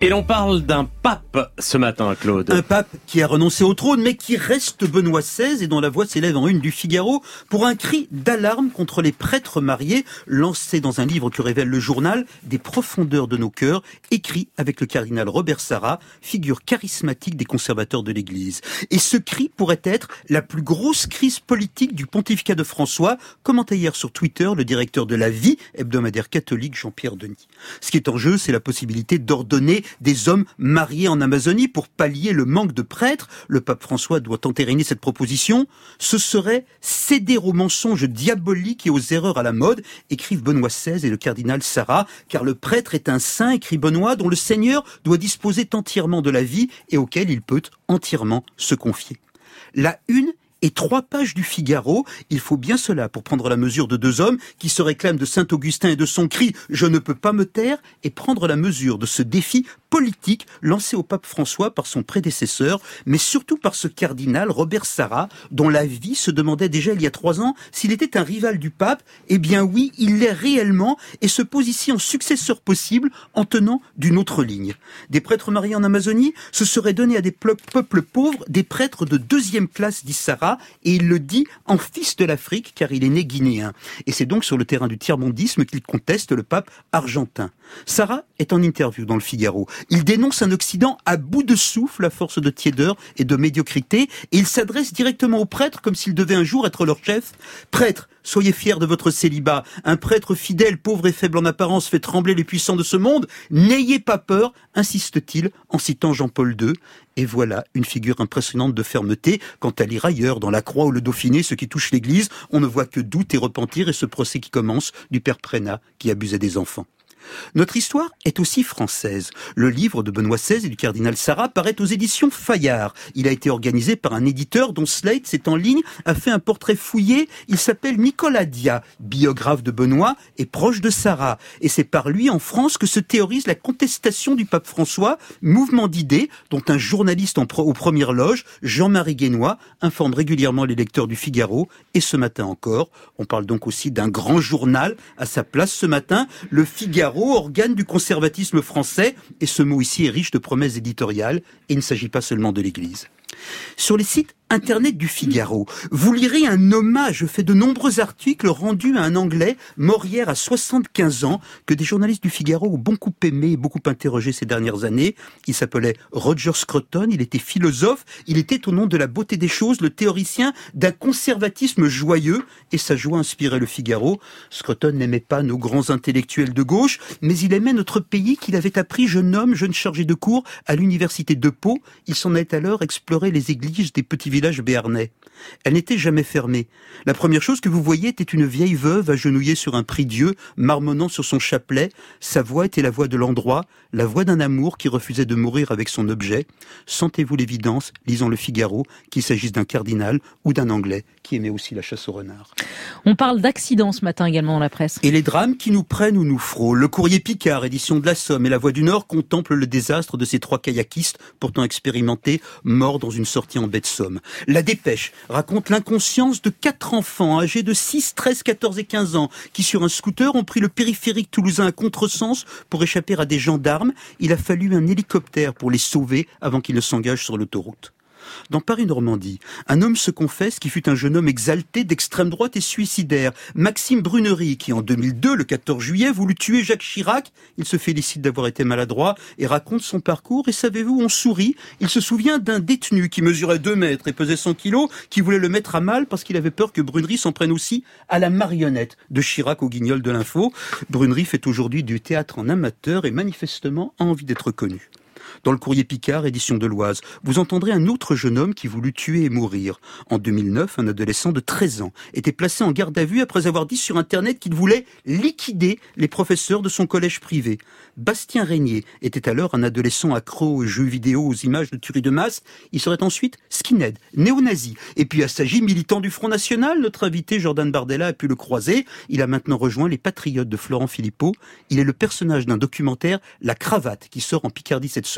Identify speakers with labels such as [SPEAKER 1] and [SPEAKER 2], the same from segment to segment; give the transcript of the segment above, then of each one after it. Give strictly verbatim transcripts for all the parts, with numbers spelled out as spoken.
[SPEAKER 1] Et l'on parle d'un pape ce matin, Claude.
[SPEAKER 2] Un pape qui a renoncé au trône, mais qui reste Benoît seize et dont la voix s'élève en une du Figaro pour un cri d'alarme contre les prêtres mariés, lancé dans un livre que révèle le journal des profondeurs de nos cœurs, écrit avec le cardinal Robert Sarra, figure charismatique des conservateurs de l'Église. Et ce cri pourrait être la plus grosse crise politique du pontificat de François, commentait hier sur Twitter le directeur de La Vie, hebdomadaire catholique Jean-Pierre Denis. Ce qui est en jeu, c'est la possibilité d'ordonner des hommes mariés en Amazonie pour pallier le manque de prêtres. Le pape François doit entériner cette proposition. Ce serait céder aux mensonges diaboliques et aux erreurs à la mode, écrivent Benoît seize et le cardinal Sarra, car le prêtre est un saint, écrit Benoît, dont le Seigneur doit disposer entièrement de la vie et auquel il peut entièrement se confier. La une et trois pages du Figaro, il faut bien cela pour prendre la mesure de deux hommes qui se réclament de Saint-Augustin et de son cri « Je ne peux pas me taire » et prendre la mesure de ce défi politique lancé au pape François par son prédécesseur, mais surtout par ce cardinal Robert Sarra, dont La Vie se demandait déjà il y a trois ans s'il était un rival du pape. Eh bien oui, il l'est réellement et se pose ici en successeur possible en tenant d'une autre ligne. Des prêtres mariés en Amazonie, ce serait donner à des peuples pauvres des prêtres de deuxième classe, dit Sarra, et il le dit en fils de l'Afrique car il est né guinéen. Et c'est donc sur le terrain du tiers-mondisme qu'il conteste le pape argentin. Sarra est en interview dans le Figaro. Il dénonce un Occident à bout de souffle à force de tiédeur et de médiocrité, et il s'adresse directement aux prêtres comme s'il devait un jour être leur chef. Prêtres, soyez fiers de votre célibat. Un prêtre fidèle, pauvre et faible en apparence, fait trembler les puissants de ce monde. N'ayez pas peur, insiste-t-il en citant Jean-Paul deux. Et voilà une figure impressionnante de fermeté. Quant à lire ailleurs, dans la Croix ou le Dauphiné, ce qui touche l'Église, on ne voit que doute et repentir et ce procès qui commence du père Prénat qui abusait des enfants. Notre histoire est aussi française. Le livre de Benoît seize et du cardinal Sarra paraît aux éditions Fayard. Il a été organisé par un éditeur dont Slate, c'est en ligne, a fait un portrait fouillé. Il s'appelle Nicolas Dia, biographe de Benoît et proche de Sarra. Et c'est par lui, en France, que se théorise la contestation du pape François, mouvement d'idées dont un journaliste en pro- aux premières loges, Jean-Marie Guénois, informe régulièrement les lecteurs du Figaro. Et ce matin encore, on parle donc aussi d'un grand journal à sa place ce matin, le Figaro, organe du conservatisme français, et ce mot ici est riche de promesses éditoriales, et il ne s'agit pas seulement de l'Église. Sur les sites Internet du Figaro, vous lirez un hommage fait de nombreux articles rendus à un Anglais mort hier à soixante-quinze ans, que des journalistes du Figaro ont beaucoup aimé et beaucoup interrogé ces dernières années. Il s'appelait Roger Scruton, il était philosophe, il était au nom de la beauté des choses le théoricien d'un conservatisme joyeux, et sa joie inspirait le Figaro. Scruton n'aimait pas nos grands intellectuels de gauche, mais il aimait notre pays qu'il avait appris jeune homme, jeune chargé de cours à l'université de Pau. Il s'en est alors exploré les églises des petits villages béarnais. Elle n'était jamais fermée. La première chose que vous voyiez était une vieille veuve agenouillée sur un prie-dieu, marmonnant sur son chapelet. Sa voix était la voix de l'endroit, la voix d'un amour qui refusait de mourir avec son objet. Sentez-vous l'évidence, lisant le Figaro, qu'il s'agisse d'un cardinal ou d'un Anglais qui aimait aussi la chasse au renard.
[SPEAKER 3] On parle d'accidents ce matin également dans la presse.
[SPEAKER 2] Et les drames qui nous prennent ou nous frôlent. Le Courrier Picard, édition de la Somme, et La Voix du Nord contemplent le désastre de ces trois kayakistes, pourtant expérimentés, morts dans une sortie en baie de Somme. La Dépêche raconte l'inconscience de quatre enfants âgés de six, treize, quatorze et quinze ans qui, sur un scooter, ont pris le périphérique toulousain à contresens pour échapper à des gendarmes. Il a fallu un hélicoptère pour les sauver avant qu'ils ne s'engagent sur l'autoroute. Dans Paris-Normandie, un homme se confesse qui fut un jeune homme exalté d'extrême droite et suicidaire. Maxime Brunery, qui en deux mille deux, le quatorze juillet, voulut tuer Jacques Chirac. Il se félicite d'avoir été maladroit et raconte son parcours. Et savez-vous, on sourit. Il se souvient d'un détenu qui mesurait deux mètres et pesait cent kilos, qui voulait le mettre à mal parce qu'il avait peur que Brunery s'en prenne aussi à la marionnette de Chirac au Guignol de l'Info. Brunery fait aujourd'hui du théâtre en amateur et manifestement a envie d'être connu. Dans le Courrier Picard, édition de l'Oise, vous entendrez un autre jeune homme qui voulut tuer et mourir. En deux mille neuf, un adolescent de treize ans était placé en garde à vue après avoir dit sur Internet qu'il voulait liquider les professeurs de son collège privé. Bastien Régnier était alors un adolescent accro aux jeux vidéo, aux images de tuerie de masse. Il serait ensuite skinhead, néo-nazi. Et puis assagi, militant du Front National, notre invité Jordan Bardella a pu le croiser. Il a maintenant rejoint les Patriotes de Florent Philippot. Il est le personnage d'un documentaire La Cravate qui sort en Picardie cette semaine.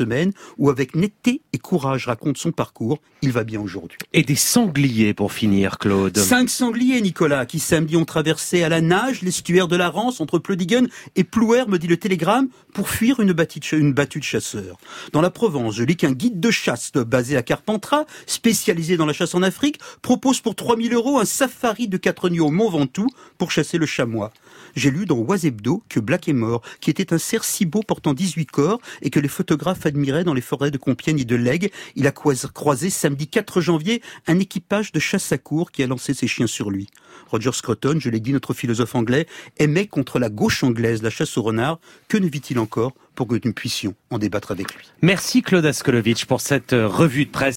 [SPEAKER 2] semaine, où avec netteté et courage raconte son parcours. Il va bien aujourd'hui.
[SPEAKER 1] Et des sangliers pour finir, Claude.
[SPEAKER 2] Cinq sangliers, Nicolas, qui samedi ont traversé à la nage l'estuaire de la Rance entre Plödigen et Plouer, me dit le télégramme, pour fuir une battue de, une battue de chasseurs. Dans la Provence, je lis qu'un guide de chasse basé à Carpentras, spécialisé dans la chasse en Afrique, propose pour trois mille euros un safari de quatre nuits au Mont Ventoux pour chasser le chamois. J'ai lu dans Oisebdo que Black est mort, qui était un cerf si beau portant dix-huit corps et que les photographes admiraient dans les forêts de Compiègne et de Lègue. Il a croisé samedi quatre janvier un équipage de chasse à courre qui a lancé ses chiens sur lui. Roger Scruton, je l'ai dit, notre philosophe anglais, aimait contre la gauche anglaise la chasse au renard. Que ne vit-il encore pour que nous puissions en débattre avec lui?
[SPEAKER 1] Merci Claude Askolovitch pour cette revue de presse.